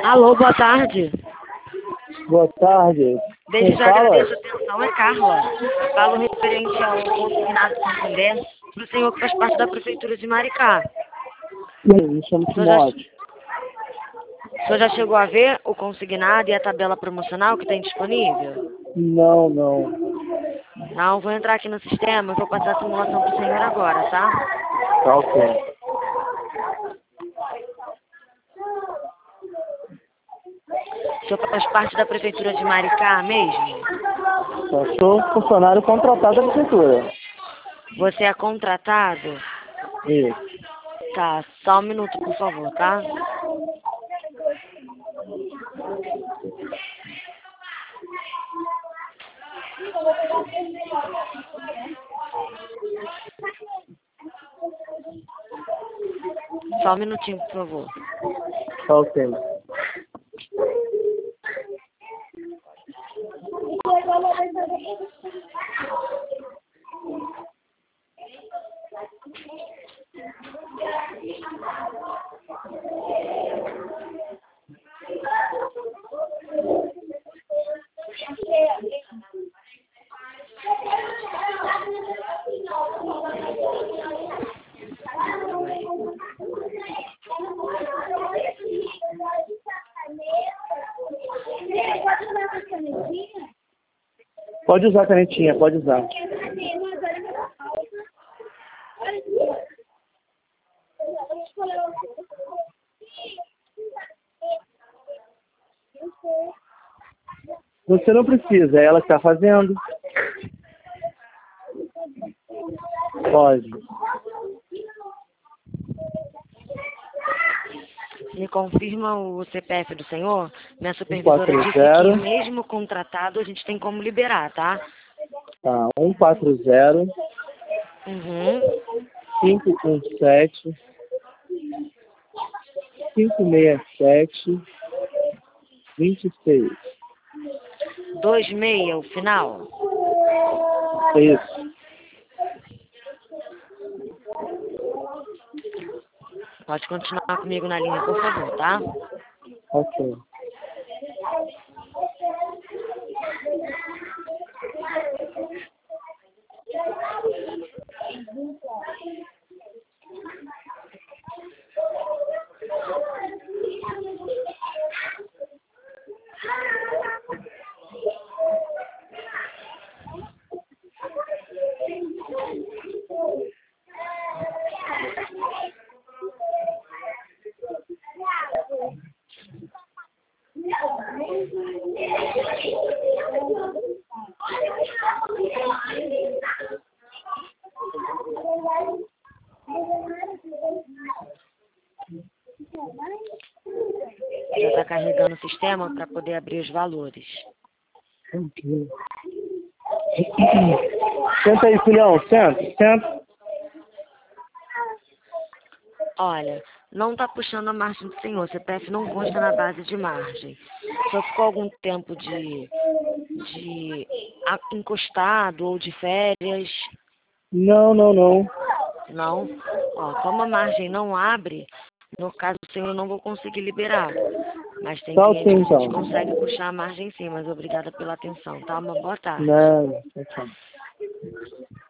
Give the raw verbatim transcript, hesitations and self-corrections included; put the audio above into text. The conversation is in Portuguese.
Alô, boa tarde. Boa tarde. Desde Quem já fala? agradeço a atenção, é Carla. Falo referente ao consignado Santander do senhor que faz parte da Prefeitura de Maricá. Sim, me chamo O senhor, já, Timóteo. o senhor já chegou a ver o consignado e a tabela promocional que tem disponível? Não, não. Não, vou entrar aqui no sistema e vou passar a simulação para o senhor agora, tá? Tá ok. O senhor faz parte da Prefeitura de Maricá mesmo? Eu sou funcionário contratado da prefeitura. Você é contratado? Isso. Tá, só um minuto, por favor, tá? Só um minutinho, por favor. Tá ok. Pode usar a canetinha, pode usar. Você não precisa, é ela que está fazendo. Pode. Me confirma o C P F do senhor? Minha supervisora quatro disse que zero. mesmo contratado a gente tem como liberar, tá? Tá, um quatro zero, Uhum. cinco um sete, cinco seis sete, dois seis. Dois meia, o final. É isso. Pode continuar comigo na linha, por favor, tá? Ok. Já está carregando o sistema para poder abrir os valores. Tranquilo. Senta aí, filhão. Senta, senta. Olha, não está puxando a margem do senhor. C P F não consta na base de margem. Só ficou algum tempo de, de a- encostado ou de férias? Não, não, não. Não? Ó, como a margem não abre, no caso do senhor eu não vou conseguir liberar. Mas tem Tá cliente ok, que a gente então. consegue puxar a margem sim, mas obrigada pela atenção, tá? Uma boa tarde. Não, tchau.